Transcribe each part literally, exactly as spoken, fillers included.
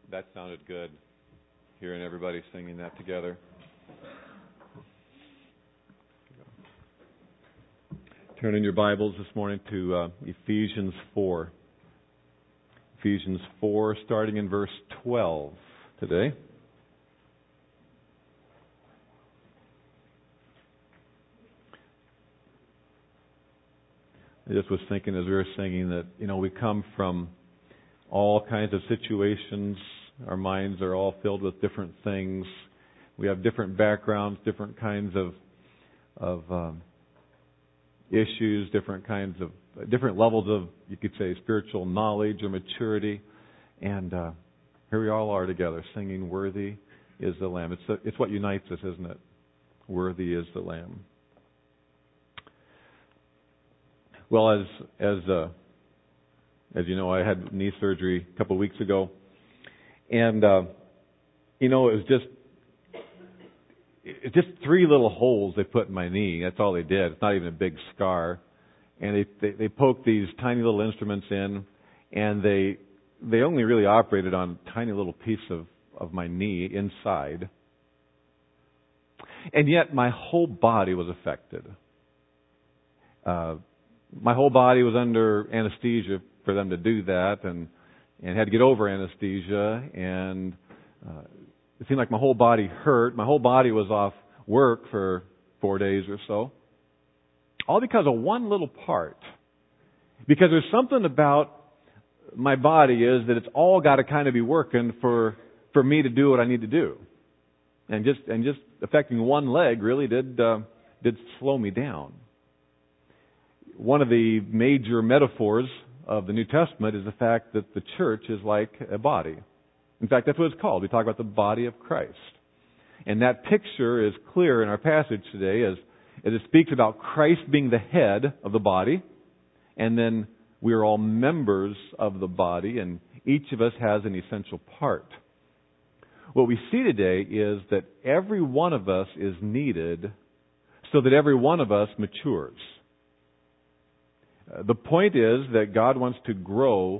That sounded good, hearing everybody singing that together. Turn in your Bibles this morning to uh, Ephesians four. Ephesians four, starting in verse twelve today. I just was thinking as we were singing that, you know, we come from all kinds of situations. Our minds are all filled with different things. We have different backgrounds, different kinds of of um, issues, different kinds of different levels of, you could say, spiritual knowledge or maturity. And uh, here we all are together, singing "Worthy is the Lamb." It's a, it's what unites us, isn't it? Worthy is the Lamb. Well, as as uh, as you know, I had knee surgery a couple of weeks ago, and uh, you know, it was just it's just three little holes they put in my knee. That's all they did. It's not even a big scar, and they they, they poked these tiny little instruments in, and they they only really operated on a tiny little piece of of my knee inside, and yet my whole body was affected. Uh, My whole body was under anesthesia for them to do that, and and had to get over anesthesia, and uh, it seemed like my whole body hurt. My whole body was off work for four days or so, all because of one little part. Because there's something about my body is that it's all got to kind of be working for for me to do what I need to do, and just and just affecting one leg really did uh, did slow me down. One of the major metaphors of the New Testament is the fact that the church is like a body. In fact, that's what it's called. We talk about the body of Christ. And that picture is clear in our passage today as, as it speaks about Christ being the head of the body, and then we are all members of the body, and each of us has an essential part. What we see today is that every one of us is needed so that every one of us matures. The point is that God wants to grow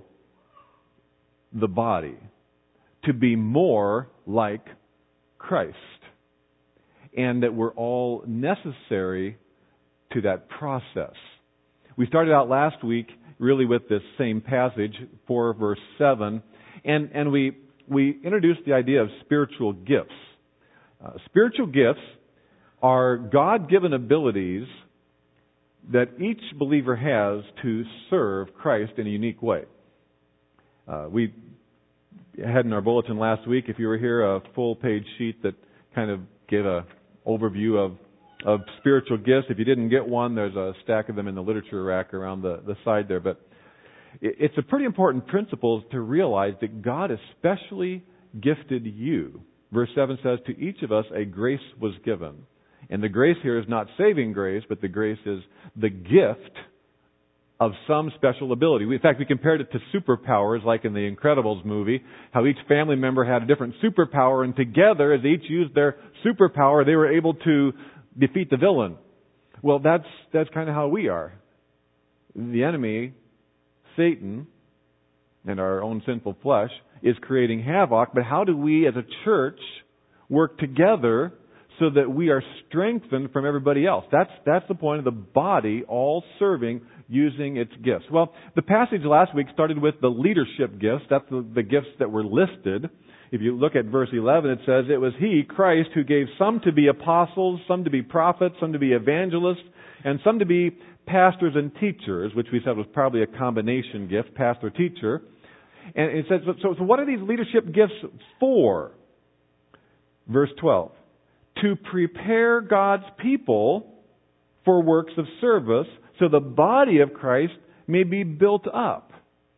the body to be more like Christ, and that we're all necessary to that process. We started out last week really with this same passage, four verse seven, and, and we, we introduced the idea of spiritual gifts. Uh, spiritual gifts are God-given abilities that each believer has to serve Christ in a unique way. Uh, we had in our bulletin last week, if you were here, a full-page sheet that kind of gave an overview of, of spiritual gifts. If you didn't get one, there's a stack of them in the literature rack around the, the side there. But it's a pretty important principle to realize that God especially gifted you. Verse seven says, to each of us a grace was given. And the grace here is not saving grace, but the grace is the gift of some special ability. In fact, we compared it to superpowers, like in the Incredibles movie, how each family member had a different superpower, and together, as they each used their superpower, they were able to defeat the villain. Well, that's that's kind of how we are. The enemy, Satan, and our own sinful flesh, is creating havoc, but how do we as a church work together so that we are strengthened from everybody else? That's that's the point of the body all serving, using its gifts. Well, the passage last week started with the leadership gifts. That's the, the gifts that were listed. If you look at verse eleven, it says, it was He, Christ, who gave some to be apostles, some to be prophets, some to be evangelists, and some to be pastors and teachers, which we said was probably a combination gift, pastor-teacher. And it says, so, so what are these leadership gifts for? Verse twelve. To prepare God's people for works of service so the body of Christ may be built up.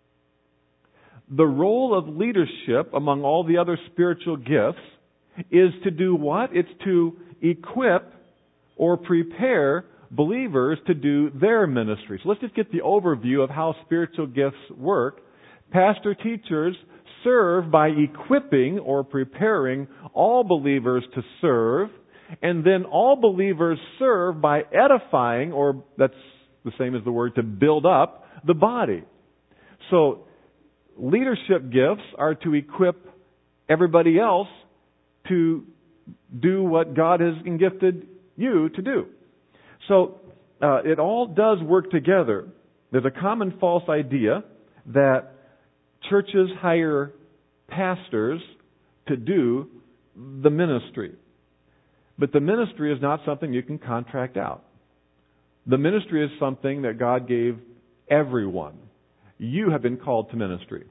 The role of leadership among all the other spiritual gifts is to do what? It's to equip or prepare believers to do their ministry. So let's just get the overview of how spiritual gifts work. Pastor teachers serve by equipping or preparing all believers to serve, and then all believers serve by edifying, or that's the same as the word to build up, the body. So leadership gifts are to equip everybody else to do what God has gifted you to do. So uh, it all does work together. There's a common false idea that churches hire pastors to do the ministry. But the ministry is not something you can contract out. The ministry is something that God gave everyone. You have been called to ministry.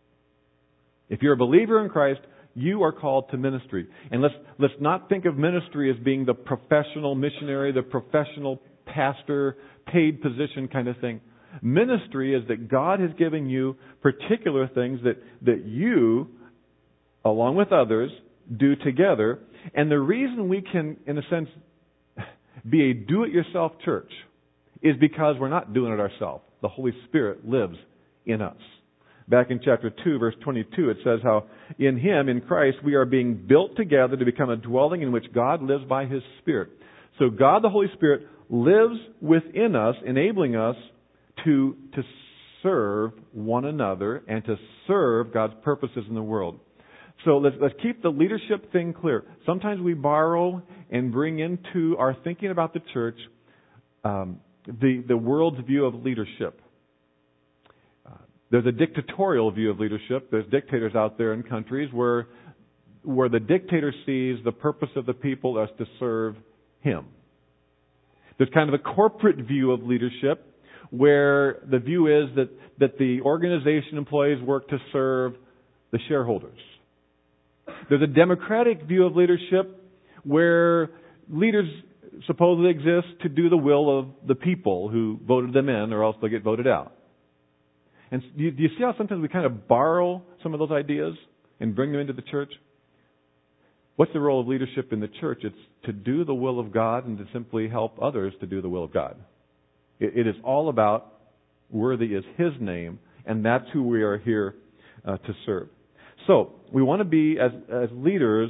If you're a believer in Christ, you are called to ministry. And let's let's not think of ministry as being the professional missionary, the professional pastor, paid position kind of thing. Ministry is that God has given you particular things that, that you, along with others, do together. And the reason we can, in a sense, be a do-it-yourself church is because we're not doing it ourselves. The Holy Spirit lives in us. Back in chapter two, verse twenty-two, it says how in Him, in Christ, we are being built together to become a dwelling in which God lives by His Spirit. So God, the Holy Spirit, lives within us, enabling us to, to serve one another and to serve God's purposes in the world. So let's, let's keep the leadership thing clear. Sometimes we borrow and bring into our thinking about the church um, the, the world's view of leadership. There's a dictatorial view of leadership. There's dictators out there in countries where where the dictator sees the purpose of the people as to serve him. There's kind of a corporate view of leadership where the view is that, that the organization employees work to serve the shareholders. There's a democratic view of leadership where leaders supposedly exist to do the will of the people who voted them in, or else they'll get voted out. And do you, do you see how sometimes we kind of borrow some of those ideas and bring them into the church? What's the role of leadership in the church? It's to do the will of God and to simply help others to do the will of God. It, it is all about worthy is His name, and that's who we are here uh, to serve. So we want to be, as, as leaders,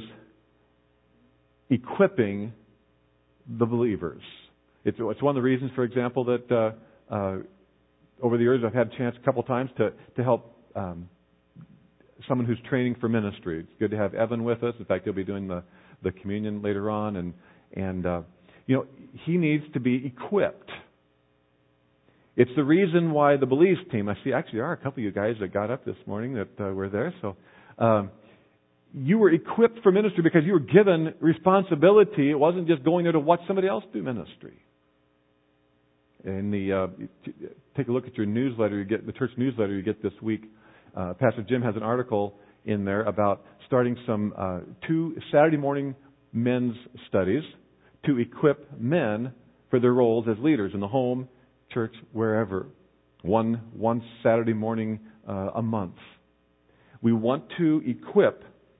equipping the believers. It's, it's one of the reasons, for example, that uh, uh, over the years, I've had a chance a couple times to, to help um, someone who's training for ministry. It's good to have Evan with us. In fact, he'll be doing the, the communion later on. And, and uh, you know, he needs to be equipped. It's the reason why the Belize team, I see actually there are a couple of you guys that got up this morning that uh, were there. So um, you were equipped for ministry because you were given responsibility. It wasn't just going there to watch somebody else do ministry. In the uh, take a look at your newsletter, you get the church newsletter you get this week. Uh, Pastor Jim has an article in there about starting some uh, two Saturday morning men's studies to equip men for their roles as leaders in the home, church, wherever. One one Saturday morning uh, a month. We want to equip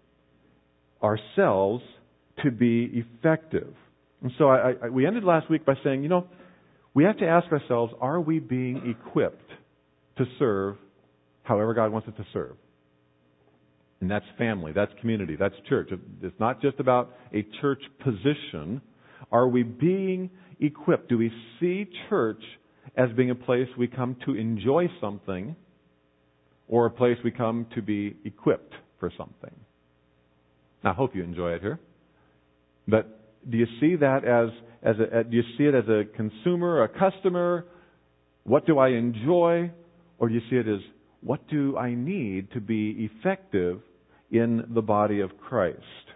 ourselves to be effective. And so I, I, we ended last week by saying, you know, we have to ask ourselves, are we being equipped to serve however God wants us to serve? And that's family, that's community, that's church. It's not just about a church position. Are we being equipped? Do we see church as being a place we come to enjoy something or a place we come to be equipped for something? Now, I hope you enjoy it here. But do you see that as As a, do you see it as a consumer, a customer? What do I enjoy? Or do you see it as, what do I need to be effective in the body of Christ?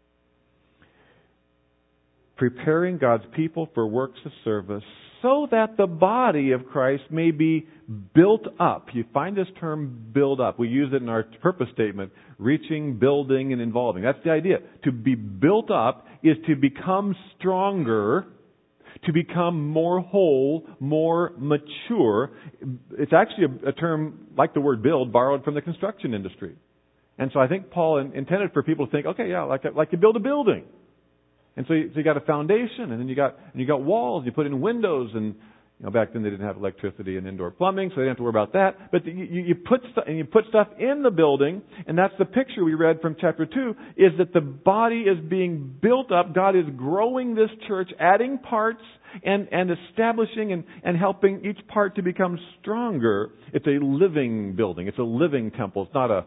Preparing God's people for works of service so that the body of Christ may be built up. You find this term, build up. We use it in our purpose statement, reaching, building, and involving. That's the idea. To be built up is to become stronger, to become more whole, more mature. It's actually a, a term, like the word build, borrowed from the construction industry. And so I think Paul in, intended for people to think, okay, yeah, like, like you build a building. And so you, so you got a foundation, and then you got and you got walls. You put in windows, and you know back then they didn't have electricity and indoor plumbing, so they didn't have to worry about that. But you, you put stuff and you put stuff in the building, and that's the picture we read from chapter two: is that the body is being built up. God is growing this church, adding parts and and establishing and and helping each part to become stronger. It's a living building. It's a living temple. It's not a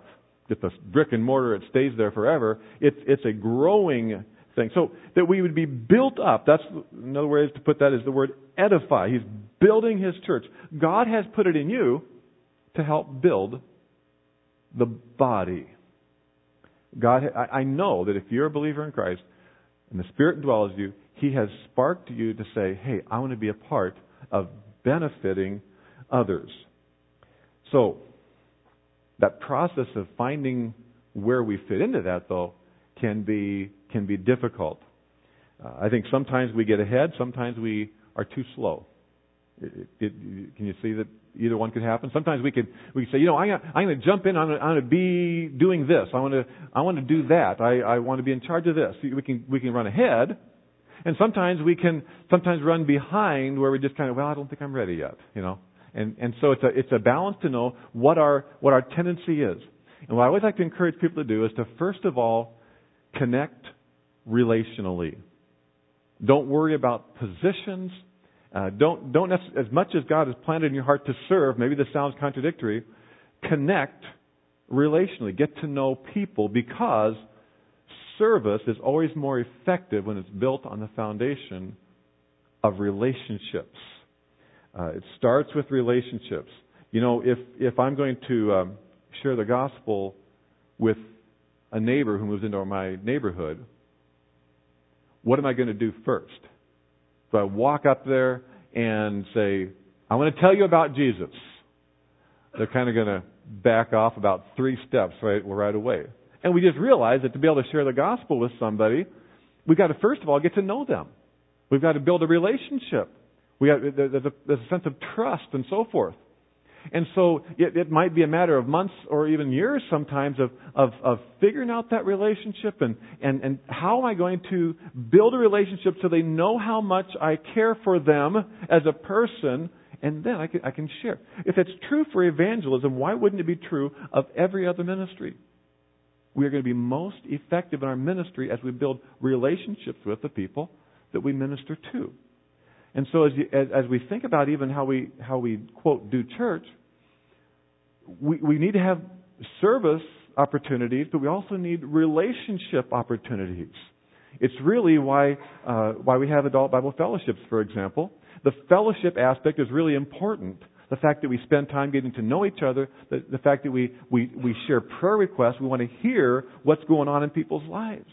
just a brick and mortar, it stays there forever. It's, it's a growing thing. So that we would be built up. That's another way to put that is the word edify. He's building His church. God has put it in you to help build the body. God, I, I know that if you're a believer in Christ and the Spirit dwells you, He has sparked you to say, hey, I want to be a part of benefiting others. So, that process of finding where we fit into that, though, can be can be difficult. Uh, I think sometimes we get ahead, sometimes we are too slow. It, it, it, can you see that either one could happen? Sometimes we could we could say, you know, I'm gonna, I'm going to jump in. I'm going to be doing this. I want to I want to do that. I, I want to be in charge of this. We can we can run ahead, and sometimes we can sometimes run behind where we just kind of well, I don't think I'm ready yet. You know, and and so it's a it's a balance to know what our what our tendency is. And what I always like to encourage people to do is to first of all connect relationally. Don't worry about positions. Uh, don't don't nec- as much as God has planted in your heart to serve. Maybe this sounds contradictory. Connect relationally. Get to know people, because service is always more effective when it's built on the foundation of relationships. Uh, it starts with relationships. You know, if if I'm going to um, share the gospel with a neighbor who moves into my neighborhood, what am I going to do first? So I walk up there and say, I want to tell you about Jesus. They're kind of going to back off about three steps right, right away. And we just realize that to be able to share the gospel with somebody, we've got to first of all get to know them. We've got to build a relationship. We got, there's, a, there's a sense of trust and so forth. And so it, it might be a matter of months or even years sometimes of, of, of figuring out that relationship and, and, and how am I going to build a relationship so they know how much I care for them as a person, and then I can, I can share. If it's true for evangelism, why wouldn't it be true of every other ministry? We are going to be most effective in our ministry as we build relationships with the people that we minister to. And so as, you, as as we think about even how we how we quote do church, we we need to have service opportunities, but we also need relationship opportunities. It's really why uh, why we have adult Bible fellowships, for example. The fellowship aspect is really important. The fact that we spend time getting to know each other, the, the fact that we, we, we share prayer requests, we want to hear what's going on in people's lives.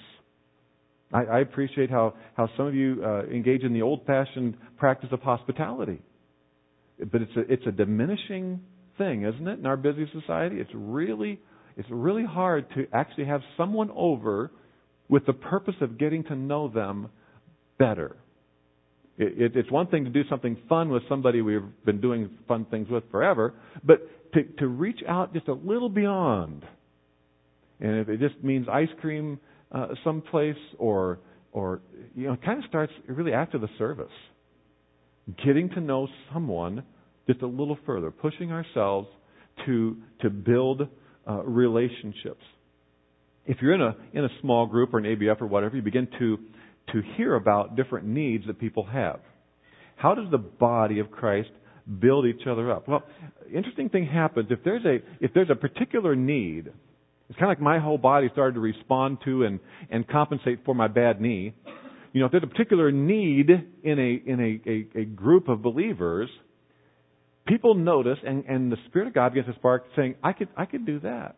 I, I appreciate how, how some of you uh, engage in the old-fashioned practice of hospitality. But it's a, it's a diminishing thing, isn't it, in our busy society? It's really, it's really hard to actually have someone over with the purpose of getting to know them better. It, it, it's one thing to do something fun with somebody we've been doing fun things with forever, but to, to reach out just a little beyond. And if it just means ice cream Uh, someplace, or or you know, it kind of starts really after the service. Getting to know someone just a little further, pushing ourselves to to build uh, relationships. If you're in a in a small group or an A B F or whatever, you begin to to hear about different needs that people have. How does the body of Christ build each other up? Well, interesting thing happens if there's a if there's a particular need. It's kind of like my whole body started to respond to and, and compensate for my bad knee. You know, if there's a particular need in a in a, a, a group of believers, people notice, and, and the Spirit of God begins to spark, saying, I could I could do that.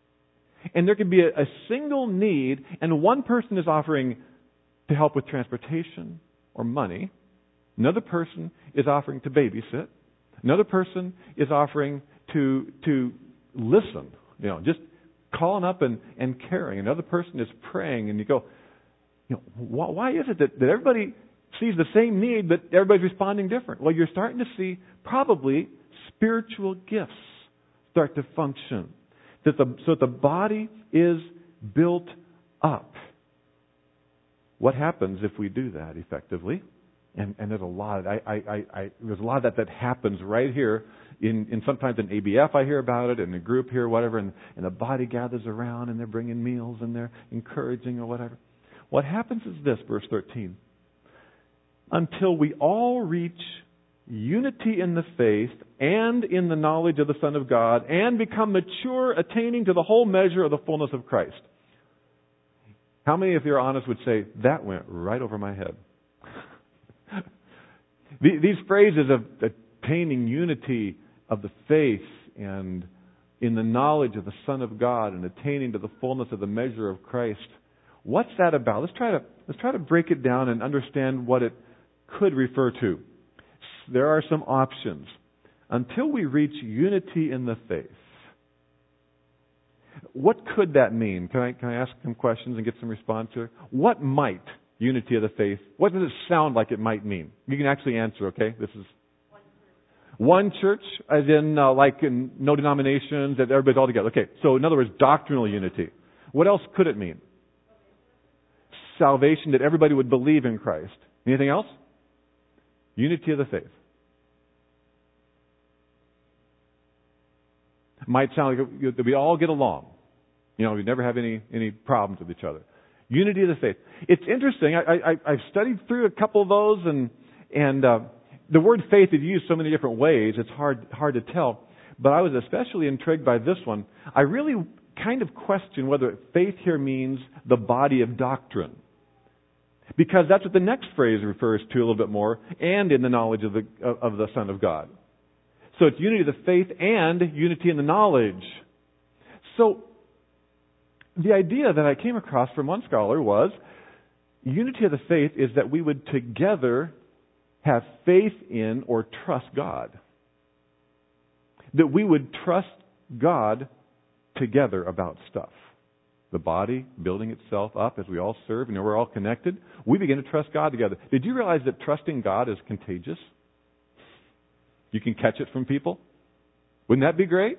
And there could be a, a single need, and one person is offering to help with transportation or money. Another person is offering to babysit. Another person is offering to to listen. You know, just calling up and, and caring. Another person is praying, and you go, you know, why, why is it that, that everybody sees the same need, but everybody's responding different? Well, you're starting to see probably spiritual gifts start to function. That the, so that the body is built up. What happens if we do that effectively? And, and there's a lot. I, I, I, I, there's a lot of that that happens right here. In, in sometimes in A B F, I hear about it. In a group here, whatever, and, and the body gathers around, and they're bringing meals, and they're encouraging or whatever. What happens is this, verse thirteen: until we all reach unity in the faith and in the knowledge of the Son of God, and become mature, attaining to the whole measure of the fullness of Christ. How many, if you're honest, would say, that went right over my head? These phrases of attaining unity of the faith and in the knowledge of the Son of God and attaining to the fullness of the measure of Christ, what's that about? Let's try to let's try to break it down and understand what it could refer to. There are some options. Until we reach unity in the faith, what could that mean? Can I, can I ask some questions and get some response here? What might unity of the faith, what does it sound like it might mean? You can actually answer, okay? This is one church, as in uh, like in no denominations, that everybody's all together. Okay, so in other words, doctrinal unity. What else could it mean? Salvation, that everybody would believe in Christ. Anything else? Unity of the faith. It might sound like that we all get along. You know, we never have any, any problems with each other. Unity of the faith. It's interesting. I, I, I've studied through a couple of those, and and uh, the word faith is used so many different ways. It's hard hard to tell. But I was especially intrigued by this one. I really kind of question whether faith here means the body of doctrine, because that's what the next phrase refers to a little bit more, and in the knowledge of the of the Son of God. So it's unity of the faith and unity in the knowledge. So the idea that I came across from one scholar was unity of the faith is that we would together have faith in or trust God. That we would trust God together about stuff. The body building itself up as we all serve, and we're all connected. We begin to trust God together. Did you realize that trusting God is contagious? You can catch it from people. Wouldn't that be great?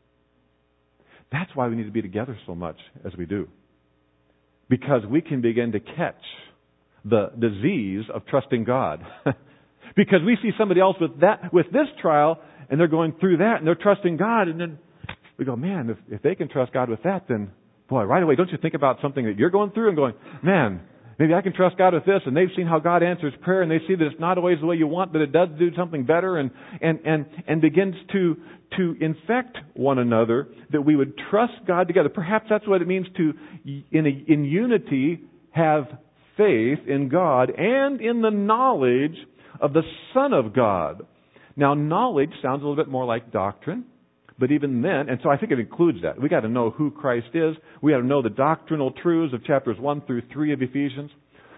That's why we need to be together so much as we do. Because we can begin to catch the disease of trusting God. Because we see somebody else with that, with this trial, and they're going through that, and they're trusting God, and then we go, man, if, if they can trust God with that, then, boy, right away, don't you think about something that you're going through and going, man, maybe I can trust God with this, and they've seen how God answers prayer, and they see that it's not always the way you want, but it does do something better, and and and, and begins to to infect one another, that we would trust God together. Perhaps that's what it means to, in a, in unity, have faith in God and in the knowledge of the Son of God. Now, knowledge sounds a little bit more like doctrine. But even then, and so I think it includes that. We got to know who Christ is. We got to know the doctrinal truths of chapters one through three of Ephesians.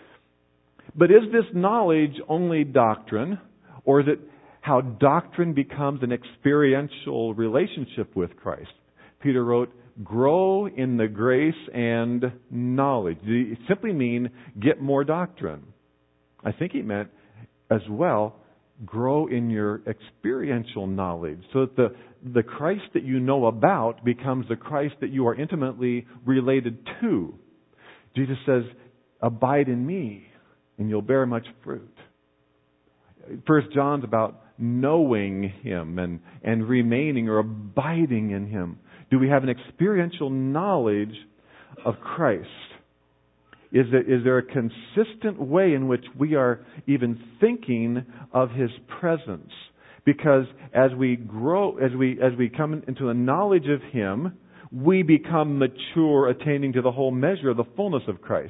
But is this knowledge only doctrine, or is it how doctrine becomes an experiential relationship with Christ? Peter wrote, grow in the grace and knowledge. Did it simply mean get more doctrine? I think he meant as well, grow in your experiential knowledge, so that the, the Christ that you know about becomes the Christ that you are intimately related to. Jesus says, abide in me, and you'll bear much fruit. First John's about knowing Him and, and remaining or abiding in Him. Do we have an experiential knowledge of Christ? Is there, is there a consistent way in which we are even thinking of His presence? Because as we grow, as we as we come into the knowledge of Him, we become mature, attaining to the whole measure of the fullness of Christ.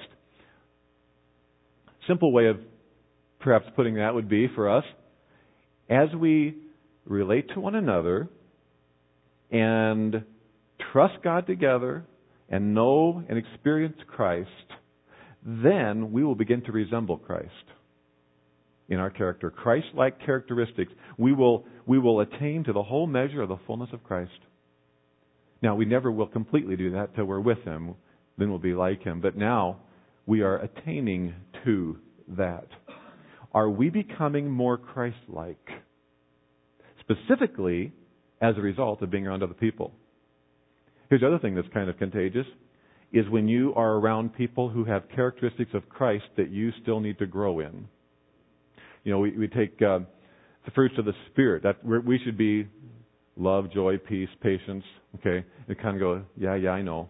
Simple way of perhaps putting that would be for us, as we relate to one another and trust God together and know and experience Christ, then we will begin to resemble Christ in our character. Christ-like characteristics. We will, we will attain to the whole measure of the fullness of Christ. Now, we never will completely do that till we're with Him. Then we'll be like Him. But now, we are attaining to that. Are we becoming more Christ-like? Specifically, as a result of being around other people. Here's the other thing that's kind of contagious, is when you are around people who have characteristics of Christ that you still need to grow in. You know, we, we take uh, the fruits of the Spirit. That we should be love, joy, peace, patience. Okay, and kind of go, yeah, yeah, I know.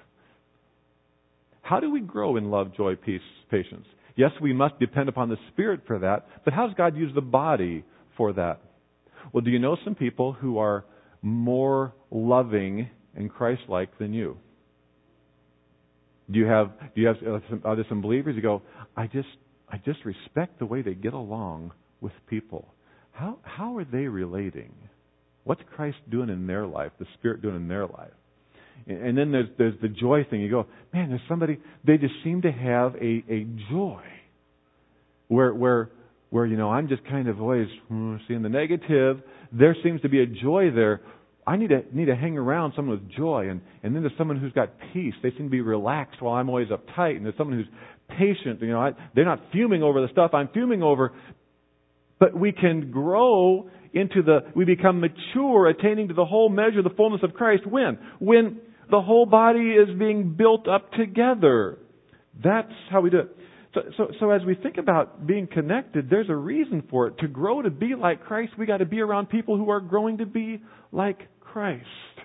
How do we grow in love, joy, peace, patience? Yes, we must depend upon the Spirit for that. But how does God use the body for that. Well, do you know some people who are more loving and Christ-like than you? Do you have do you have uh, some, are there some believers you go, I just I just respect the way they get along with people. How how are they relating? What's Christ doing in their life? The Spirit doing in their life? And, and then there's there's the joy thing. You go, man, there's somebody. They just seem to have a, a joy where where where you know I'm just kind of always hmm, seeing the negative. There seems to be a joy there. I need to need to hang around someone with joy, and, and then there's someone who's got peace. They seem to be relaxed while I'm always uptight, and there's someone who's patient. You know, I, they're not fuming over the stuff I'm fuming over, but we can grow into the. We become mature, attaining to the whole measure, the fullness of Christ. When when the whole body is being built up together. That's how we do it. So, so, so as we think about being connected, there's a reason for it. To grow to be like Christ, we got to be around people who are growing to be like Christ.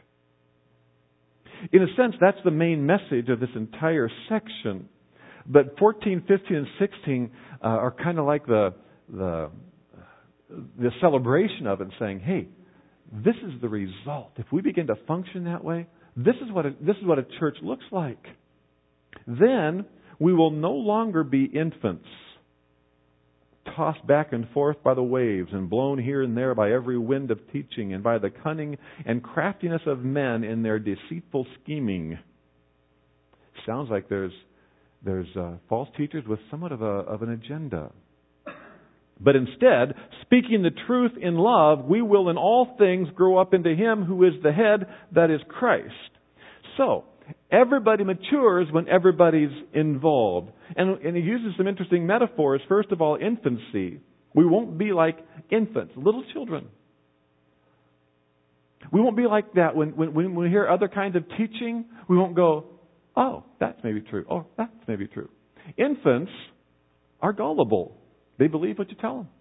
In a sense, that's the main message of this entire section. But fourteen, fifteen, and sixteen uh, are kind of like the the the celebration of it, saying, "Hey, this is the result. If we begin to function that way, this is what a, this is what a church looks like. Then we will no longer be infants, tossed back and forth by the waves and blown here and there by every wind of teaching and by the cunning and craftiness of men in their deceitful scheming." Sounds like there's there's uh, false teachers with somewhat of a of an agenda. But instead, speaking the truth in love, we will in all things grow up into Him who is the head, that is Christ. So, everybody matures when everybody's involved. And, and he uses some interesting metaphors. First of all, infancy. We won't be like infants, little children. We won't be like that. When, when, when we hear other kinds of teaching, we won't go, oh, that's maybe true. Oh, that's maybe true. Infants are gullible. They believe what you tell them.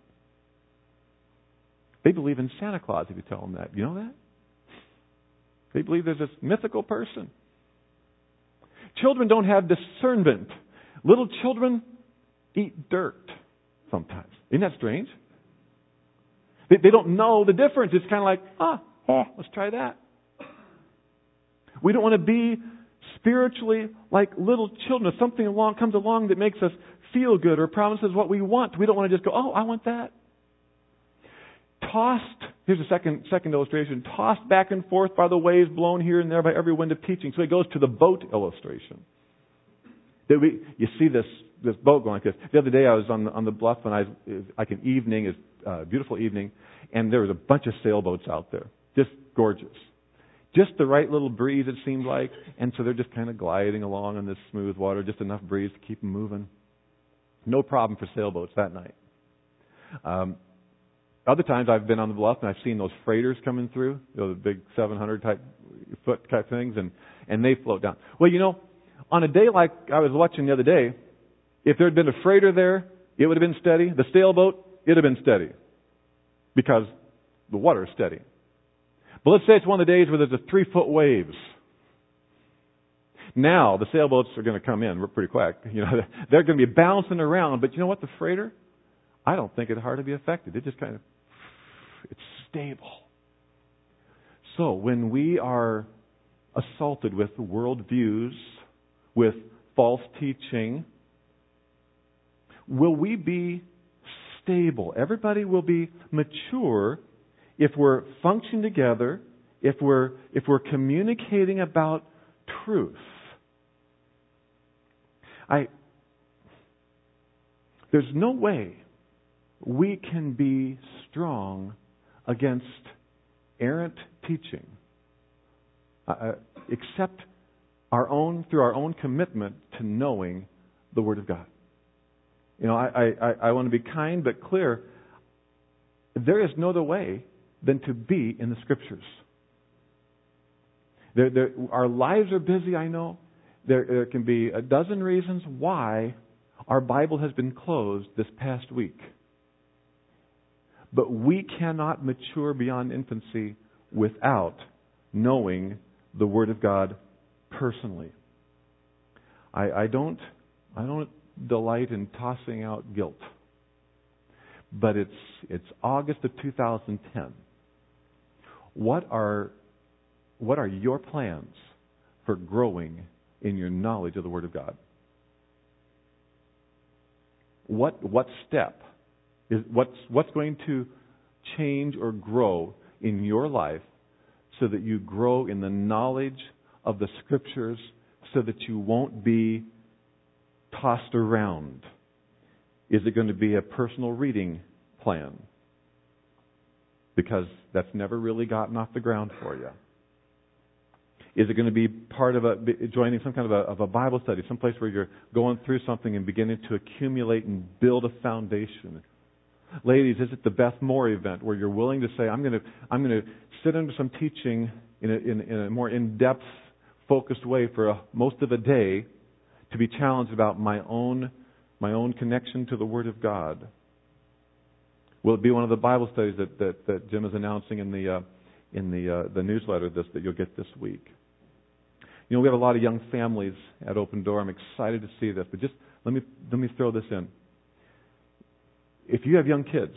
They believe in Santa Claus if you tell them that. You know that? They believe there's this mythical person. Children don't have discernment. Little children eat dirt sometimes. Isn't that strange? They, they don't know the difference. It's kind of like, ah, oh, let's try that. We don't want to be spiritually like little children. If something along comes along that makes us feel good or promises what we want, we don't want to just go, oh, I want that. Tossed, here's a second second illustration, tossed back and forth by the waves, blown here and there by every wind of teaching. So he goes to the boat illustration. That we, you see this this boat going like this. The other day I was on the, on the bluff and I was, it was like an evening, it's a beautiful evening, and there was a bunch of sailboats out there. Just gorgeous. Just the right little breeze it seemed like, and so they're just kind of gliding along on this smooth water, just enough breeze to keep them moving. No problem for sailboats that night. Um, Other times I've been on the bluff and I've seen those freighters coming through, you know, the big seven hundred type foot type things, and, and they float down. Well, you know, on a day like I was watching the other day, if there had been a freighter there, it would have been steady. The sailboat, it would have been steady because the water is steady. But let's say it's one of the days where there's a three foot waves. Now the sailboats are going to come in pretty quick. You know, they're going to be bouncing around. But you know what? The freighter, I don't think it'd hardly be affected. It just kind of, it's stable. So when we are assaulted with world views, with false teaching, will we be stable? Everybody will be mature if we're functioning together, if we're if we're communicating about truth. I there's no way we can be strong against errant teaching, uh, except our own through our own commitment to knowing the Word of God. You know, I, I, I want to be kind but clear. There is no other way than to be in the Scriptures. There, there, our lives are busy, I know. There, there can be a dozen reasons why our Bible has been closed this past week. But we cannot mature beyond infancy without knowing the Word of God personally. I, I don't I don't delight in tossing out guilt. but it's it's August of two thousand ten. What are what are your plans for growing in your knowledge of the Word of God? What what step is what's what's going to change or grow in your life so that you grow in the knowledge of the Scriptures, so that you won't be tossed around? Is it going to be a personal reading plan? Because that's never really gotten off the ground for you. Is it going to be part of a joining some kind of a, of a Bible study, some place where you're going through something and beginning to accumulate and build a foundation? Ladies, is it the Beth Moore event where you're willing to say, I'm going to I'm going to sit under some teaching in a, in, in a more in-depth, focused way for a, most of a day to be challenged about my own my own connection to the Word of God? Will it be one of the Bible studies that, that, that Jim is announcing in the uh, in the uh, the newsletter this that you'll get this week? You know, we have a lot of young families at Open Door. I'm excited to see this, but just let me let me throw this in. If you have young kids,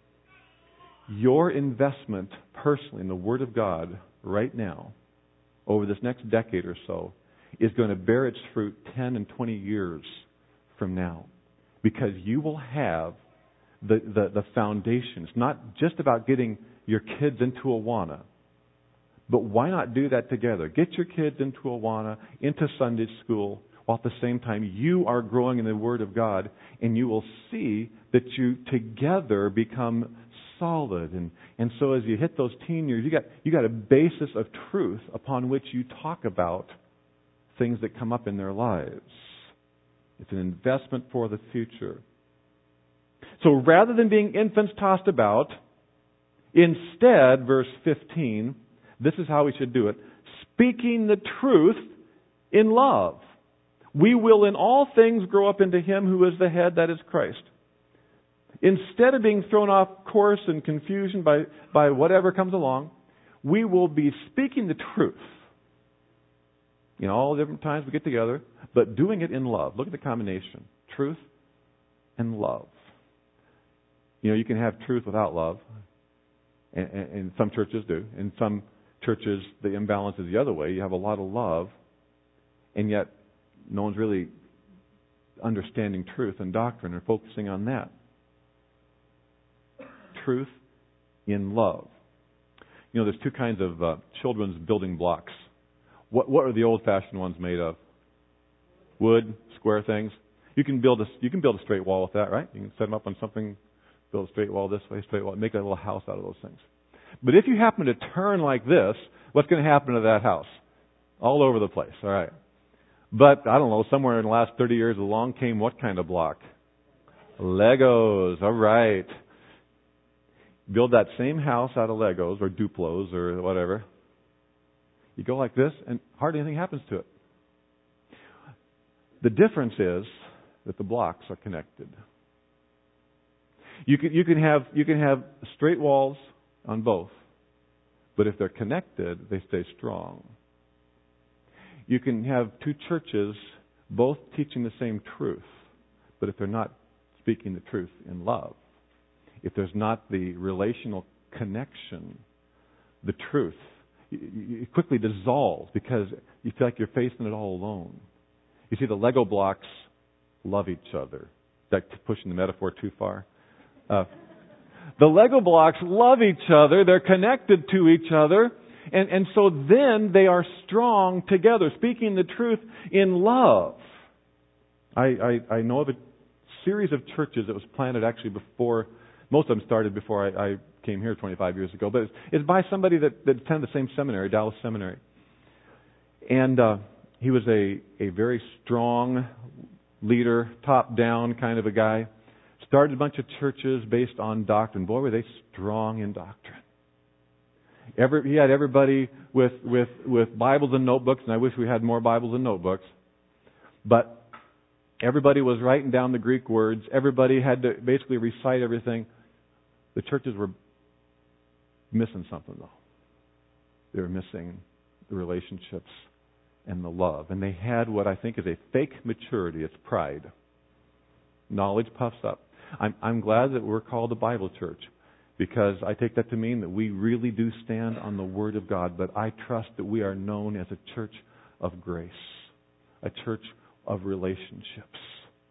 your investment personally in the Word of God right now, over this next decade or so, is going to bear its fruit ten and twenty years from now, because you will have the, the, the foundation. It's not just about getting your kids into Awana, but why not do that together? Get your kids into Awana, into Sunday school, while at the same time you are growing in the Word of God, and you will see that you together become solid. And, and so as you hit those teen years, you got you got a basis of truth upon which you talk about things that come up in their lives. It's an investment for the future. So rather than being infants tossed about, instead, verse fifteen, this is how we should do it. Speaking the truth in love, we will in all things grow up into Him who is the head, that is Christ. Instead of being thrown off course in confusion by, by whatever comes along, we will be speaking the truth. You know, all the different times we get together, but doing it in love. Look at the combination. Truth and love. You know, you can have truth without love, and, and, and some churches do. In some churches, the imbalance is the other way. You have a lot of love, and yet no one's really understanding truth and doctrine or focusing on that. Truth in love. You know, there's two kinds of uh, children's building blocks. What what are the old-fashioned ones made of? Wood, square things. You can build a you can build a straight wall with that, right? You can set them up on something, build a straight wall this way, straight wall, make a little house out of those things. But if you happen to turn like this, what's going to happen to that house? All over the place, all right. But I don't know, somewhere in the last thirty years, along came what kind of block? Legos, all right. Build that same house out of Legos or Duplos or whatever. You go like this, and hardly anything happens to it. The difference is that the blocks are connected. You can you can have you can have straight walls on both, but if they're connected, they stay strong. You can have two churches both teaching the same truth, but if they're not speaking the truth in love, if there's not the relational connection, the truth, it quickly dissolves because you feel like you're facing it all alone. You see, the Lego blocks love each other. Is that pushing the metaphor too far? Uh, the Lego blocks love each other. They're connected to each other. And, and so then they are strong together, speaking the truth in love. I, I, I know of a series of churches that was planted actually before, most of them started before I, I came here twenty-five years ago, but it's, it's by somebody that, that attended the same seminary, Dallas Seminary. And uh, he was a, a very strong leader, top-down kind of a guy. Started a bunch of churches based on doctrine. Boy, were they strong in doctrine. Every, he had everybody with, with, with Bibles and notebooks, and I wish we had more Bibles and notebooks. But everybody was writing down the Greek words. Everybody had to basically recite everything. The churches were missing something, though. They were missing the relationships and the love. And they had what I think is a fake maturity. It's pride. Knowledge puffs up. I'm, I'm glad that we're called a Bible church, because I take that to mean that we really do stand on the Word of God. But I trust that we are known as a church of grace, a church of relationships.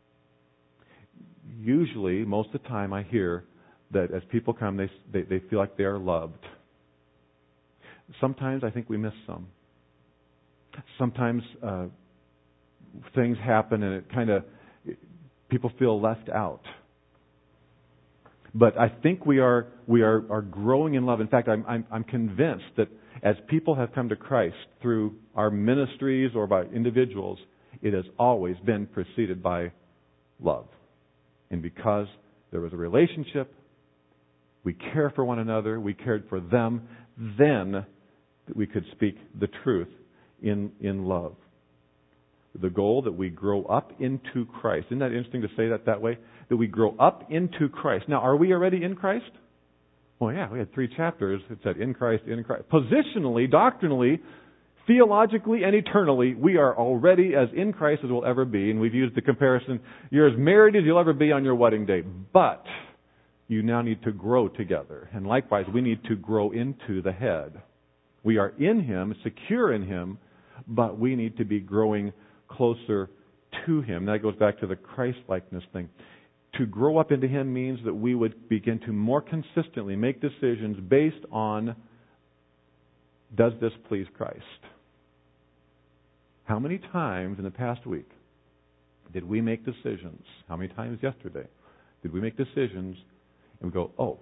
Usually, most of the time, I hear that as people come, they, they, they feel like they are loved. Sometimes I think we miss some. Sometimes uh, things happen and it kind of, people feel left out. But I think we are we are, are growing in love. In fact, I'm, I'm I'm convinced that as people have come to Christ through our ministries or by individuals, it has always been preceded by love. And because there was a relationship, we care for one another, we cared for them, then we could speak the truth in in love. The goal that we grow up into Christ. Isn't that interesting to say that that way? That we grow up into Christ. Now, are we already in Christ? Well, yeah, we had three chapters. It said in Christ, in Christ. Positionally, doctrinally, theologically, and eternally, we are already as in Christ as we'll ever be. And we've used the comparison, you're as married as you'll ever be on your wedding day. But you now need to grow together. And likewise, we need to grow into the head. We are in Him, secure in Him, but we need to be growing closer to Him. That goes back to the Christ-likeness thing. To grow up into Him means that we would begin to more consistently make decisions based on, does this please Christ? How many times in the past week did we make decisions? How many times yesterday did we make decisions and we go, oh,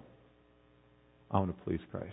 I want to please Christ?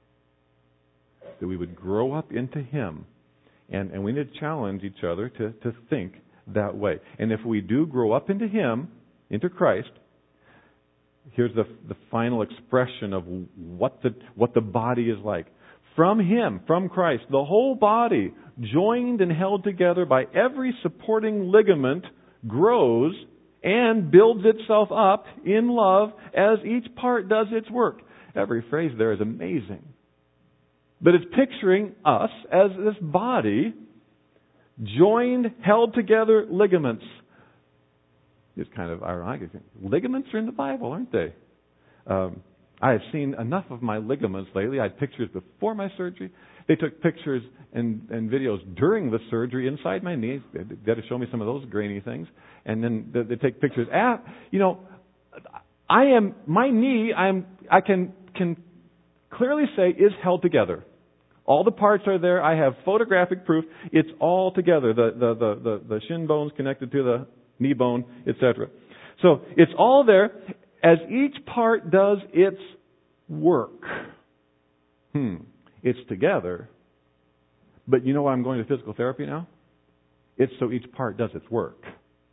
That we would grow up into Him. And, and we need to challenge each other to, to think that way. And if we do grow up into Him, into Christ, here's the, the final expression of what the, what the body is like. From Him, from Christ, the whole body, joined and held together by every supporting ligament, grows and builds itself up in love as each part does its work. Every phrase there is amazing. But it's picturing us as this body, joined, held together ligaments. It's kind of ironic. Ligaments are in the Bible, aren't they? Um, I have seen enough of my ligaments lately. I had pictures before my surgery. They took pictures and, and videos during the surgery inside my knees. They had to show me some of those grainy things. And then they, they take pictures. At, you know, I am, my knee, I'm, I can, can clearly say is held together. All the parts are there. I have photographic proof. It's all together. The, the, the, the, the shin bone's connected to the knee bone, et cetera. So it's all there as each part does its work. Hmm. It's together. But you know why I'm going to physical therapy now? It's so each part does its work.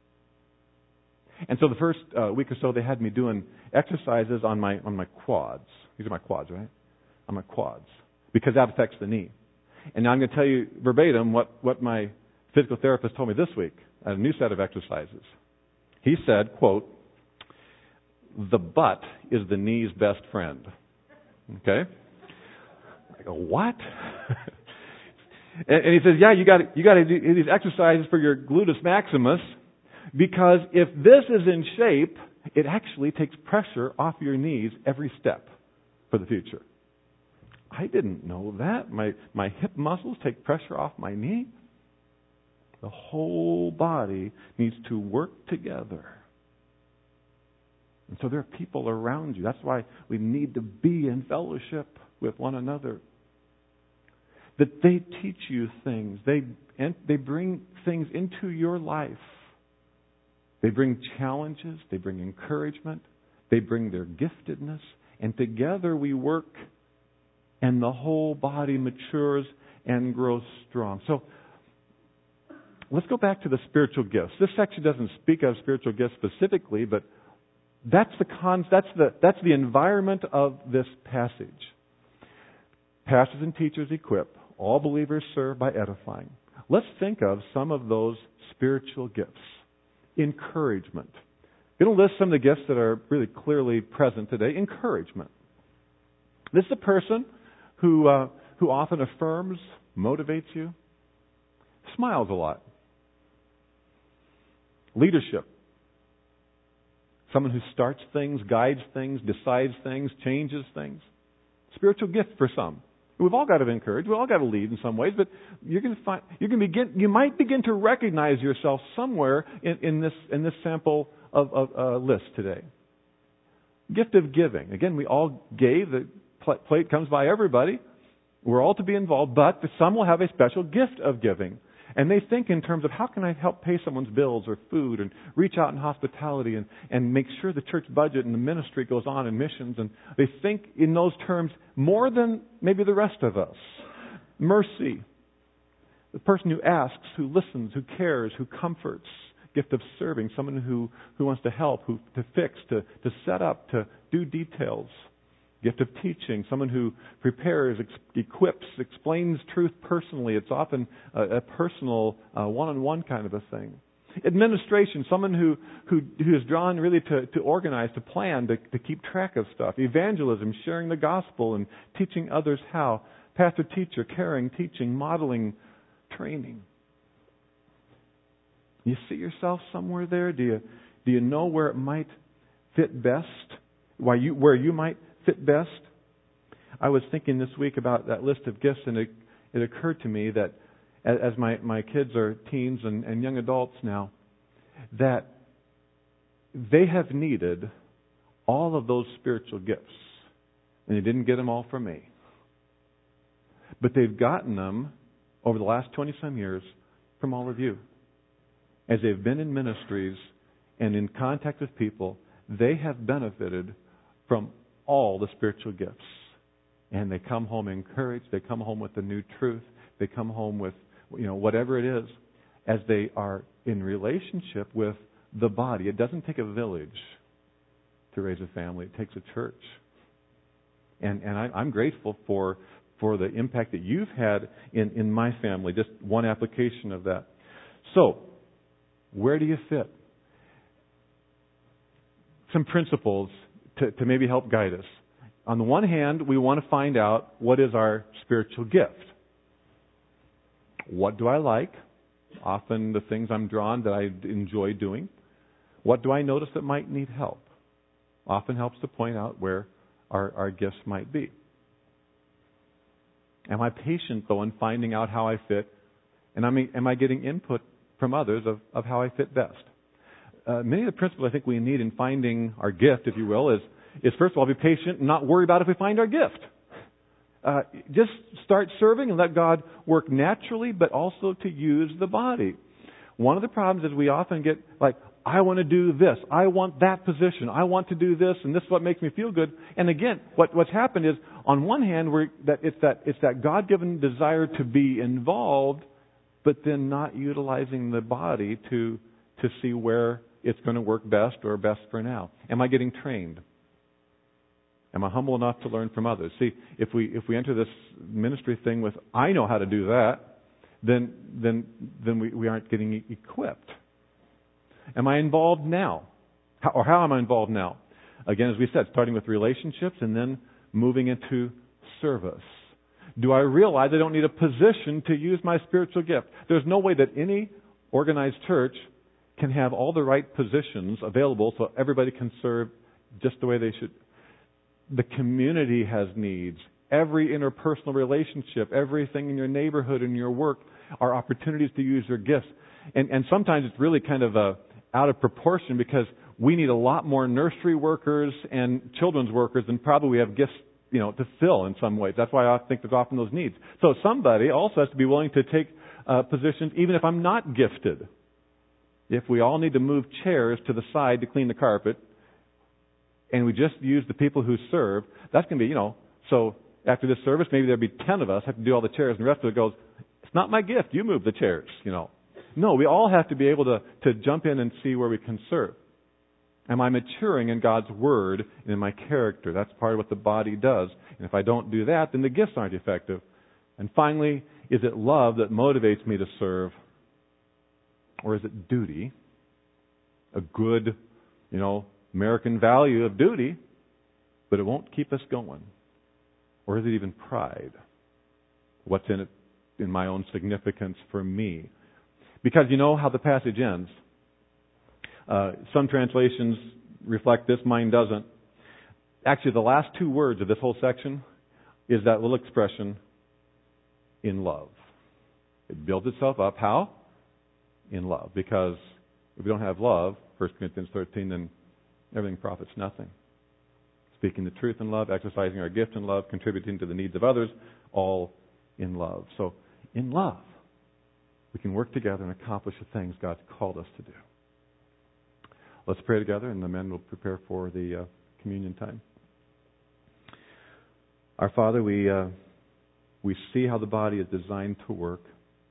And so the first uh, week or so they had me doing exercises on my on my quads. These are my quads, right? On my quads. Because that affects the knee. And now I'm going to tell you verbatim what, what my physical therapist told me this week at a new set of exercises. He said, quote, the butt is the knee's best friend. Okay? I go, what? and, and he says, yeah, you got you got to do these exercises for your gluteus maximus, because if this is in shape, it actually takes pressure off your knees every step for the future. I didn't know that. My my hip muscles take pressure off my knee. The whole body needs to work together. And so there are people around you. That's why we need to be in fellowship with one another. That they teach you things. They and they bring things into your life. They bring challenges. They bring encouragement. They bring their giftedness. And together we work, and the whole body matures and grows strong. So let's go back to the spiritual gifts. This section doesn't speak of spiritual gifts specifically, but that's the con- that's the that's the environment of this passage. Pastors and teachers equip. All believers serve by edifying. Let's think of some of those spiritual gifts. Encouragement. I'm going to list some of the gifts that are really clearly present today. Encouragement. This is a person who uh, who often affirms, motivates you, smiles a lot. Leadership. Someone who starts things, guides things, decides things, changes things. Spiritual gift for some. We've all got to encourage. We've all got to lead in some ways, but you're going to find you can begin. You might begin to recognize yourself somewhere in, in this in this sample of, of uh, list today. Gift of giving. Again, we all gave. The pl- plate comes by everybody. We're all to be involved, but some will have a special gift of giving. And they think in terms of how can I help pay someone's bills or food and reach out in hospitality and, and make sure the church budget and the ministry goes on in missions. And they think in those terms more than maybe the rest of us. Mercy. The person who asks, who listens, who cares, who comforts. Gift of serving. Someone who, who wants to help, who to fix, to, to set up, to do details. Gift of teaching, someone who prepares, ex- equips, explains truth personally. It's often a, a personal, uh, one-on-one kind of a thing. Administration, someone who, who, who is drawn really to, to organize, to plan, to, to keep track of stuff. Evangelism, sharing the gospel and teaching others how. Pastor, teacher, caring, teaching, modeling, training. You see yourself somewhere there? Do you, do you know where it might fit best? Why you, where you might fit best? I was thinking this week about that list of gifts, and it, it occurred to me that as, as my, my kids are teens and, and young adults now, that they have needed all of those spiritual gifts. And they didn't get them all from me. But they've gotten them over the last twenty-some years from all of you. As they've been in ministries and in contact with people, they have benefited from all the spiritual gifts. And they come home encouraged. They come home with the new truth. They come home with, you know, whatever it is, as they are in relationship with the body. It doesn't take a village to raise a family. It takes a church. And and I, I'm grateful for for the impact that you've had in, in my family. Just one application of that. So, where do you fit? Some principles To, to maybe help guide us. On the one hand, we want to find out what is our spiritual gift. What do I like? Often the things I'm drawn that I enjoy doing. What do I notice that might need help? Often helps to point out where our, our gifts might be. Am I patient, though, in finding out how I fit? And am I, am I getting input from others of, of how I fit best? Uh, many of the principles I think we need in finding our gift, if you will, is, is first of all, be patient and not worry about if we find our gift. Uh, just start serving and let God work naturally, but also to use the body. One of the problems is we often get like, I want to do this. I want that position. I want to do this, and this is what makes me feel good. And again, what, what's happened is, on one hand, we're, that it's that it's that God-given desire to be involved, but then not utilizing the body to to see where it's going to work best or best for now. Am I getting trained? Am I humble enough to learn from others? See, if we if we enter this ministry thing with I know how to do that, then then then we, we aren't getting equipped. Am I involved now? How, or how am I involved now? Again, as we said, starting with relationships and then moving into service. Do I realize I don't need a position to use my spiritual gift? There's no way that any organized church can have all the right positions available so everybody can serve just the way they should. The community has needs. Every interpersonal relationship, everything in your neighborhood and your work are opportunities to use your gifts. And, and sometimes it's really kind of a, out of proportion because we need a lot more nursery workers and children's workers than probably we have gifts, you know, to fill in some ways. That's why I think there's often those needs. So somebody also has to be willing to take uh, positions even if I'm not gifted. If we all need to move chairs to the side to clean the carpet, and we just use the people who serve, that's going to be, you know, so after this service, maybe there'll be ten of us have to do all the chairs, and the rest of it goes, it's not my gift, you move the chairs, you know. No, we all have to be able to, to jump in and see where we can serve. Am I maturing in God's Word and in my character? That's part of what the body does. And if I don't do that, then the gifts aren't effective. And finally, is it love that motivates me to serve? Or is it duty? A good, you know, American value of duty, but it won't keep us going. Or is it even pride? What's in it in my own significance for me? Because you know how the passage ends. Uh, some translations reflect this, mine doesn't. Actually, the last two words of this whole section is that little expression, in love. It builds itself up. How? In love. Because if we don't have love, First Corinthians thirteen, then everything profits nothing. Speaking the truth in love, exercising our gift in love, contributing to the needs of others, all in love. So, in love, we can work together and accomplish the things God's called us to do. Let's pray together, and the men will prepare for the uh, communion time. Our Father, we uh, we see how the body is designed to work.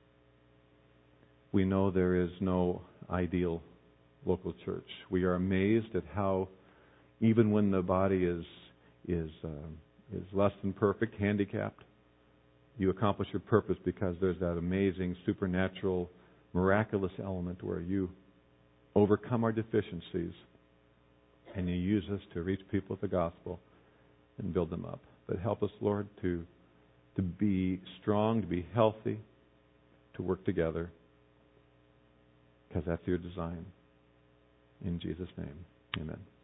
We know there is no ideal local church. We are amazed at how, even when the body is is uh, is less than perfect, handicapped, you accomplish your purpose because there's that amazing, supernatural, miraculous element where you overcome our deficiencies and you use us to reach people with the gospel and build them up. But help us, Lord, to to be strong, to be healthy, to work together, because that's your design. In Jesus' name, amen.